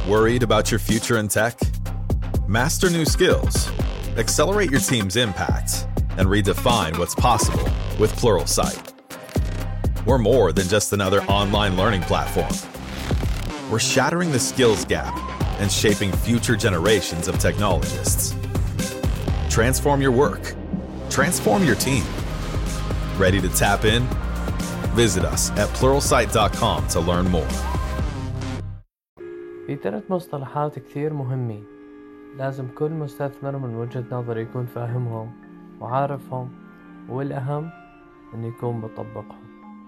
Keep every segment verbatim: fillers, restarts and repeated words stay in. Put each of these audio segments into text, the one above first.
Worried about your future in tech? Master new skills, accelerate your team's impact, and redefine what's possible with Pluralsight. We're more than just another online learning platform. We're shattering the skills gap and shaping future generations of technologists. Transform your work. Transform your team. Ready to tap in? Visit us at pluralsight dot com to learn more. في ثلاث مصطلحات كثير مهمين لازم كل مستثمر من وجهة نظر يكون فاهمهم وعارفهم، والأهم أن يكون بطبقهم.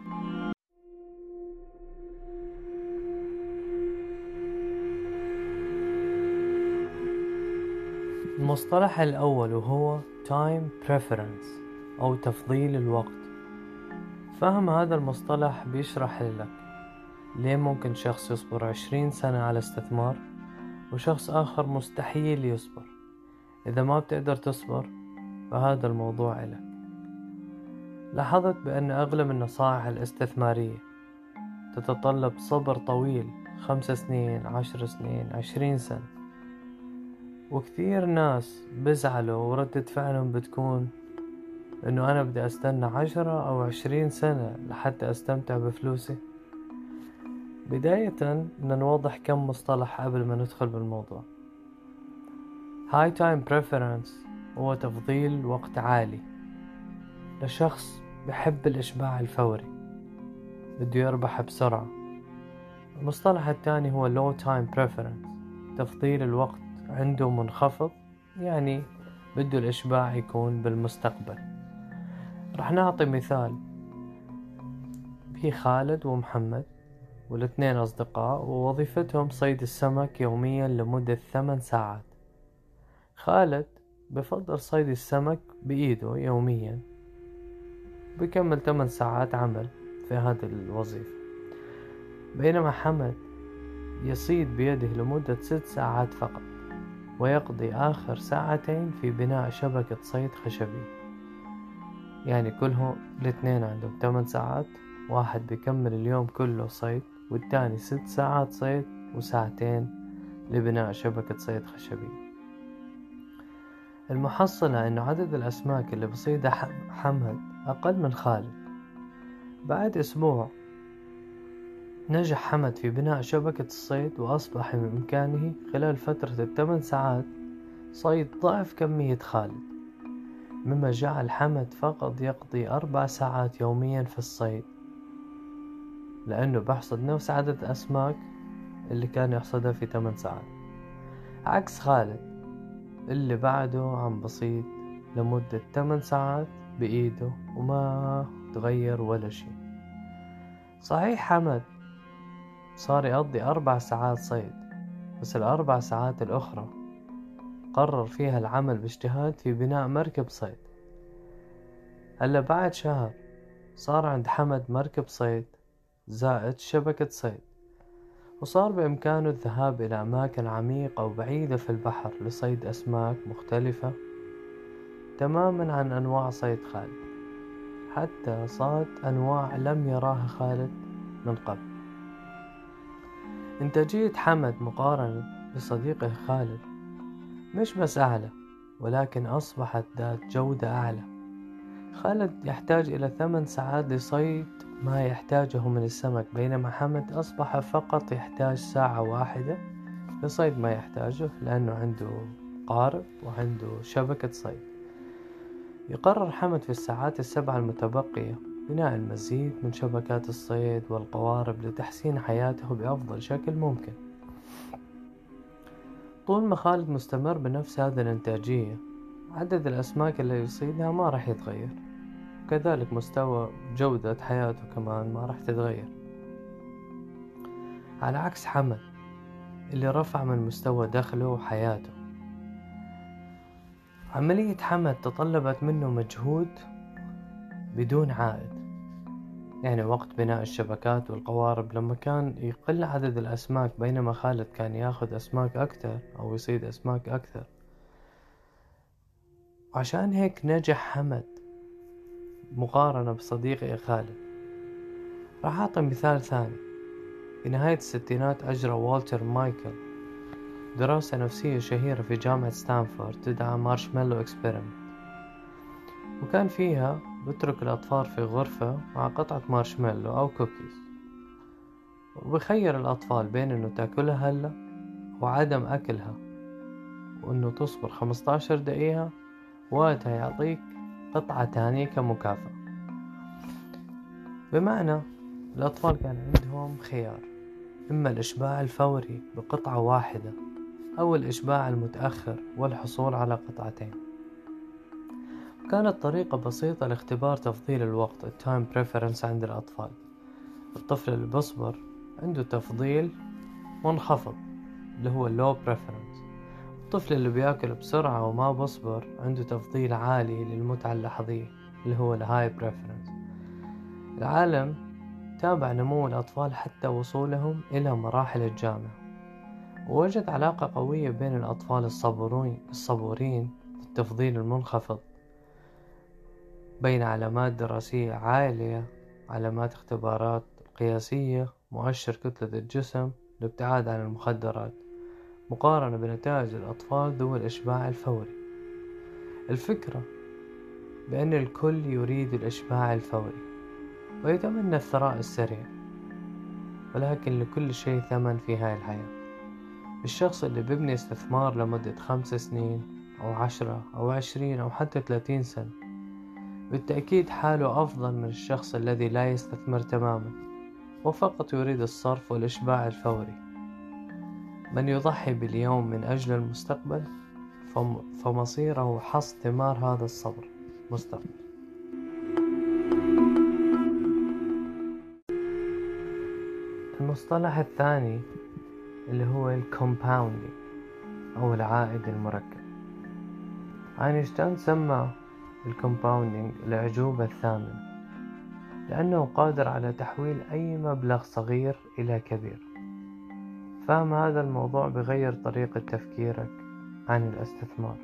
المصطلح الأول وهو time preference أو تفضيل الوقت. فهم هذا المصطلح بيشرح لك ليه ممكن شخص يصبر عشرين سنة على استثمار وشخص آخر مستحيل يصبر. إذا ما بتقدر تصبر فهذا الموضوع إلك. لاحظت بأن أغلب النصائح الاستثمارية تتطلب صبر طويل، خمس سنين، عشر سنين، عشرين سنة، وكثير ناس بزعلوا وردة فعلهم بتكون إنه أنا بدي أستنى عشرة أو عشرين سنة لحتى أستمتع بفلوسي. بداية بدنا نوضح كم مصطلح قبل ما ندخل بالموضوع. High time preference هو تفضيل وقت عالي لشخص بحب الإشباع الفوري، بده يربح بسرعة. المصطلح الثاني هو low time preference، تفضيل الوقت عنده منخفض، يعني بده الإشباع يكون بالمستقبل. رح نعطي مثال. في خالد ومحمد والاثنين أصدقاء ووظيفتهم صيد السمك يوميا لمدة ثمان ساعات. خالد بفضل صيد السمك بإيده يوميا، بكمل ثمان ساعات عمل في هذه الوظيفة، بينما حمد يصيد بيده لمدة ست ساعات فقط، ويقضي آخر ساعتين في بناء شبكة صيد خشبي. يعني كلهم الاثنين عندهم ثمان ساعات، واحد بيكمل اليوم كله صيد والتاني ست ساعات صيد وساعتين لبناء شبكة صيد خشبي. المحصلة انه عدد الاسماك اللي بصيدها حمد اقل من خالد. بعد اسبوع نجح حمد في بناء شبكة الصيد، واصبح بامكانه خلال فترة الثمان ساعات صيد ضعف كمية خالد، مما جعل حمد فقط يقضي اربع ساعات يوميا في الصيد، لأنه بحصد نفس عدد الأسماك اللي كان يحصدها في ثمان ساعات، عكس خالد اللي بعده عم بصيد لمدة ثمان ساعات بإيده وما تغير ولا شيء. صحيح حمد صار يقضي أربع ساعات صيد، بس الأربع ساعات الأخرى قرر فيها العمل باجتهاد في بناء مركب صيد. هلا بعد شهر صار عند حمد مركب صيد زائد شبكة صيد، وصار بإمكانه الذهاب إلى أماكن عميقة وبعيدة في البحر لصيد أسماك مختلفة تماما عن أنواع صيد خالد، حتى صاد أنواع لم يراها خالد من قبل. إنتاجية حمد مقارنة بصديقه خالد مش بس أعلى، ولكن أصبحت ذات جودة أعلى. خالد يحتاج إلى ثمان ساعات لصيد ما يحتاجه من السمك، بينما حمد أصبح فقط يحتاج ساعة واحدة لصيد ما يحتاجه، لأنه عنده قارب وعنده شبكة صيد. يقرر حمد في الساعات السبع المتبقية بناء المزيد من شبكات الصيد والقوارب لتحسين حياته بأفضل شكل ممكن. طول ما خالد مستمر بنفس هذه الإنتاجية، عدد الأسماك اللي يصيدها ما راح يتغير، وكذلك مستوى جودة حياته كمان ما راح تتغير، على عكس حمد اللي رفع من مستوى دخله وحياته. عملية حمد تطلبت منه مجهود بدون عائد، يعني وقت بناء الشبكات والقوارب لما كان يقل عدد الأسماك، بينما خالد كان ياخد أسماك أكثر أو يصيد أسماك أكثر. وعشان هيك نجح حمد مقارنة بصديقي خالد. راح أعطي مثال ثاني. في نهاية الستينات أجرى والتر مايكل دراسة نفسية شهيرة في جامعة ستانفورد تدعى مارشميلو اكسبيرمنت، وكان فيها بترك الأطفال في غرفة مع قطعة مارشميلو أو كوكيز، وبخير الأطفال بين إنه تاكلها هلا وعدم أكلها، وإنه تصبر خمستاشر دقيقة وقتها يعطيك قطعة تانية كمكافأة. بمعنى الأطفال كان عندهم خيار، إما الإشباع الفوري بقطعة واحدة أو الإشباع المتأخر والحصول على قطعتين. كانت طريقة بسيطة لاختبار تفضيل الوقت التايم بريفرنس عند الأطفال. الطفل اللي بصبر عنده تفضيل منخفض اللي هو اللو بريفرنس، الطفل اللي بياكل بسرعة وما بصبر عنده تفضيل عالي للمتعة اللحظية اللي هو الهاي بريفرنس. العالم تابع نمو الأطفال حتى وصولهم إلى مراحل الجامعة، ووجد علاقة قوية بين الأطفال الصبورين الصبورين التفضيل المنخفض بين علامات دراسية عالية، علامات اختبارات قياسية، مؤشر كتلة الجسم، الابتعاد عن المخدرات، مقارنة بنتائج الأطفال ذوي الإشباع الفوري. الفكرة بأن الكل يريد الإشباع الفوري ويتمنى الثراء السريع، ولكن لكل شيء ثمن في هاي الحياة. الشخص اللي بيبني استثمار لمدة خمس سنين أو عشرة أو عشرين أو حتى ثلاثين سنة بالتأكيد حاله أفضل من الشخص الذي لا يستثمر تماما وفقط يريد الصرف والإشباع الفوري. من يضحي باليوم من أجل المستقبل فمصيره حصد ثمار هذا الصبر مستقبل. المصطلح الثاني اللي هو الكومباوندينج أو العائد المركب. أينشتاين سمى الكومباوندينج الأعجوبة الثامنة لأنه قادر على تحويل أي مبلغ صغير إلى كبير. فهم هذا الموضوع بغير طريقة تفكيرك عن الاستثمار،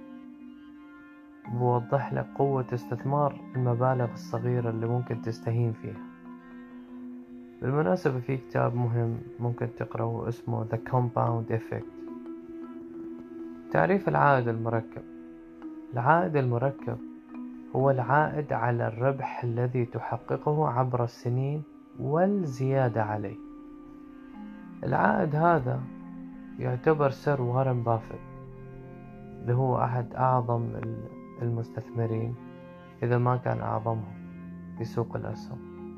بوضح لك قوة استثمار المبالغ الصغيرة اللي ممكن تستهين فيها. بالمناسبة في كتاب مهم ممكن تقرأه اسمه The Compound Effect. تعريف العائد المركب: العائد المركب هو العائد على الربح الذي تحققه عبر السنين والزيادة عليه. العائد هذا يعتبر سير وارن بافيت اللي هو أحد أعظم المستثمرين إذا ما كان أعظمهم في سوق الأسهم.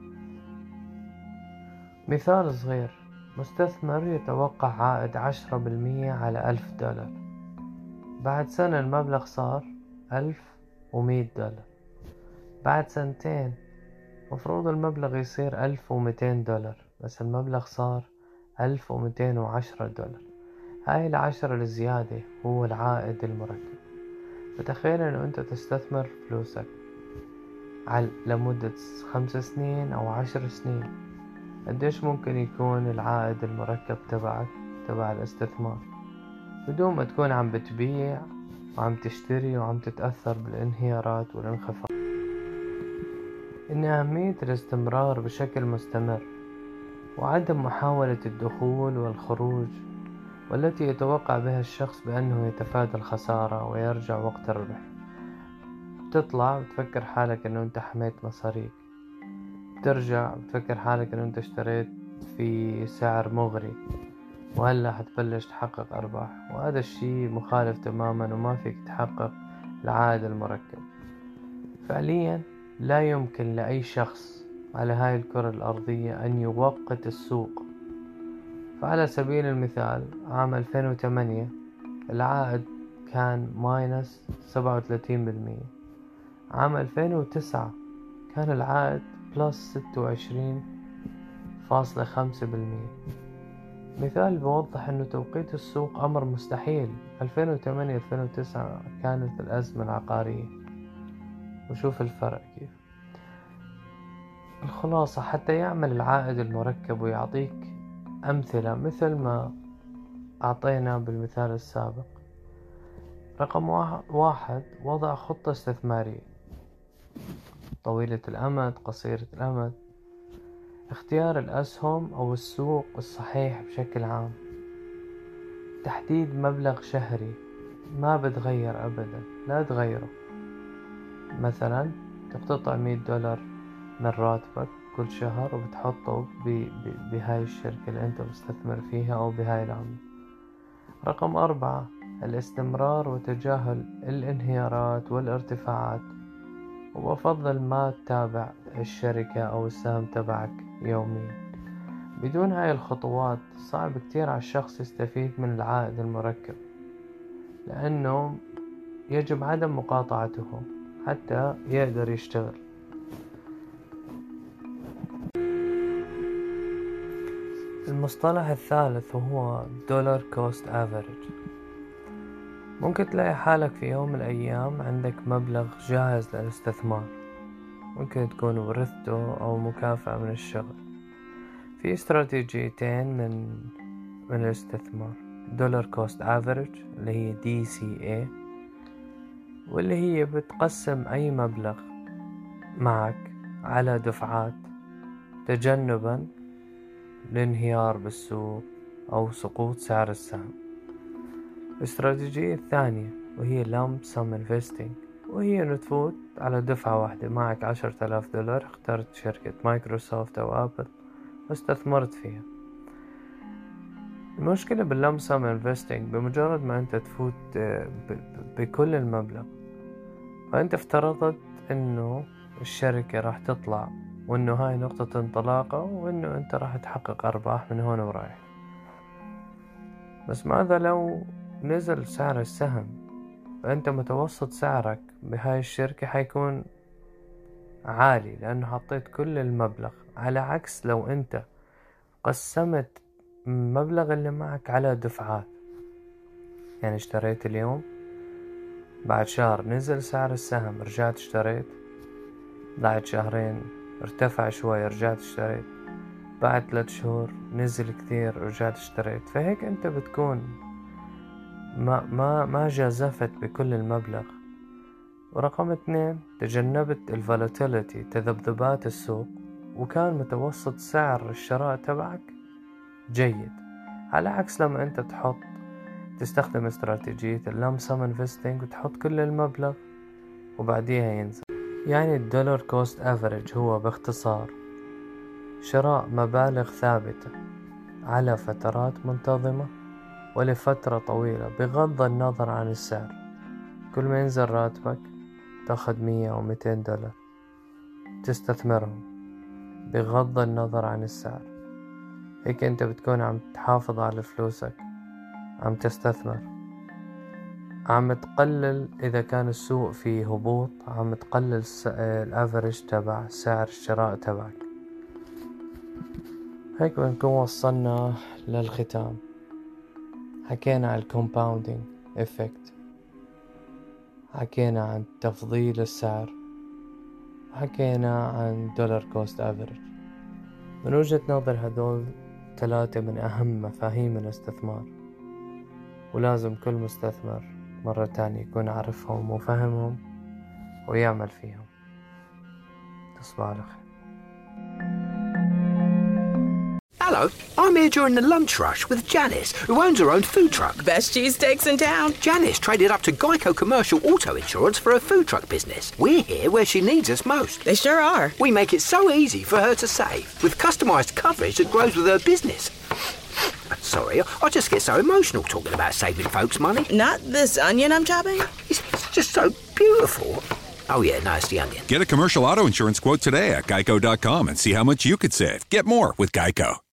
مثال صغير: مستثمر يتوقع عائد عشرة بالمية على ألف دولار، بعد سنة المبلغ صار ألف ومية دولار، بعد سنتين مفروض المبلغ يصير ألف ومئتين دولار، بس المبلغ صار ألف ومئتين وعشرة دولار. هاي العشرة الزيادة هو العائد المركب. فتخيل انه انت تستثمر فلوسك على لمدة خمس سنين او عشر سنين، قديش ممكن يكون العائد المركب تبعك تبع الاستثمار بدون ما تكون عم بتبيع وعم تشتري وعم تتأثر بالانهيارات والانخفاض. إن أهمية الاستمرار بشكل مستمر وعدم محاولة الدخول والخروج، والتي يتوقع بها الشخص بأنه يتفادى الخسارة ويرجع وقت الربح. تطلع بتفكر حالك أنه أنت حميت مصاريك، ترجع بتفكر حالك أنه أنت اشتريت في سعر مغري وهلا حتبلش تحقق أرباح، وهذا الشيء مخالف تماما وما فيك تحقق العائد المركب. فعليا لا يمكن لأي شخص على هاي الكرة الأرضية أن يوقت السوق. فعلى سبيل المثال عام ألفين وثمانية العائد كان ماينس سبعة وثلاثين بالمية، عام ألفين وتسعة كان العائد بلس ستة وعشرين فاصلة خمسة بالمية. مثال بوضح أنه توقيت السوق أمر مستحيل. ألفين وثمانية ألفين وتسعة كانت الأزمة العقارية، وشوف الفرق كيف. الخلاصة حتى يعمل العائد المركب ويعطيك أمثلة مثل ما أعطينا بالمثال السابق: رقم واحد، وضع خطة استثمارية طويلة الأمد قصيرة الأمد، اختيار الأسهم أو السوق الصحيح بشكل عام، تحديد مبلغ شهري ما بتغير أبدا، لا تغيره. مثلا تقتطع مية دولار من راتبك كل شهر وبتحطه بهاي الشركة اللي انت مستثمر فيها او بهاي العملة. رقم أربعة، الاستمرار وتجاهل الانهيارات والارتفاعات، وبفضل ما تتابع الشركة او السهم تبعك يوميا. بدون هاي الخطوات صعب كتير على الشخص يستفيد من العائد المركب، لأنه يجب عدم مقاطعته حتى يقدر يشتغل. المصطلح الثالث وهو دولار كوست افريج. ممكن تلاقي حالك في يوم من الأيام عندك مبلغ جاهز للاستثمار، ممكن تكون ورثته أو مكافأة من الشغل. في استراتيجيتين من من الاستثمار، دولار كوست افريج اللي هي دي سي اي، واللي هي بتقسم أي مبلغ معك على دفعات تجنبا للانهيار بالسوق أو سقوط سعر السهم. الاستراتيجية الثانية وهي lump sum investing، وهي إنه تفوت على دفعة واحدة. معك عشرة آلاف دولار، اخترت شركة مايكروسوفت أو أبل واستثمرت فيها. المشكلة باللمب سم انفستينج بمجرد ما انت تفوت بكل المبلغ، فانت افترضت انه الشركة راح تطلع وانه هاي نقطة انطلاقة وانه انت راح تحقق ارباح من هون ورايح. بس ماذا لو نزل سعر السهم؟ فانت متوسط سعرك بهاي الشركة حيكون عالي لانه حطيت كل المبلغ، على عكس لو انت قسمت المبلغ اللي معك على دفعات. يعني اشتريت اليوم، بعد شهر نزل سعر السهم رجعت اشتريت، بعد شهرين ارتفع شوي رجعت اشتريت، بعد ثلاث شهور نزل كثير رجعت اشتريت. فهيك انت بتكون ما ما ما جازفت بكل المبلغ. ورقم اثنين، تجنبت الفولاتيليتي، تذبذبات السوق، وكان متوسط سعر الشراء تبعك جيد. على عكس لما انت تحط تستخدم استراتيجية اللمب سم انفستينج وتحط كل المبلغ وبعديها ينزل. يعني الدولار كوست افريج هو باختصار شراء مبالغ ثابتة على فترات منتظمة ولفترة طويلة بغض النظر عن السعر. كل ما ينزل راتبك تاخد مية أو ميتين دولار تستثمرهم بغض النظر عن السعر. هيك انت بتكون عم تحافظ على فلوسك، عم تستثمر، عم تقلل اذا كان السوق فيه هبوط، عم تقلل الافريج تبع سعر الشراء تبعك. هيك بنكون وصلنا للختام. حكينا عن الكومباوندينج افكت، حكينا عن تفضيل السعر، حكينا عن دولار كوست افريج. من وجهة نظر هذول ثلاثة من أهم مفاهيم الاستثمار، ولازم كل مستثمر مرة تانية يكون عارفهم وفهمهم ويعمل فيهم. تصبح على خير. Hello, I'm here during the lunch rush with Janice, who owns her own food truck. Best cheesesteaks in town. Janice traded up to Geico Commercial Auto Insurance for her food truck business. We're here where she needs us most. They sure are. We make it so easy for her to save, with customised coverage that grows with her business. Sorry, I just get so emotional talking about saving folks money. Not this onion I'm chopping? It's, it's just so beautiful. Oh yeah, no, it's the onion. Get a commercial auto insurance quote today at geico dot com and see how much you could save. Get more with Geico.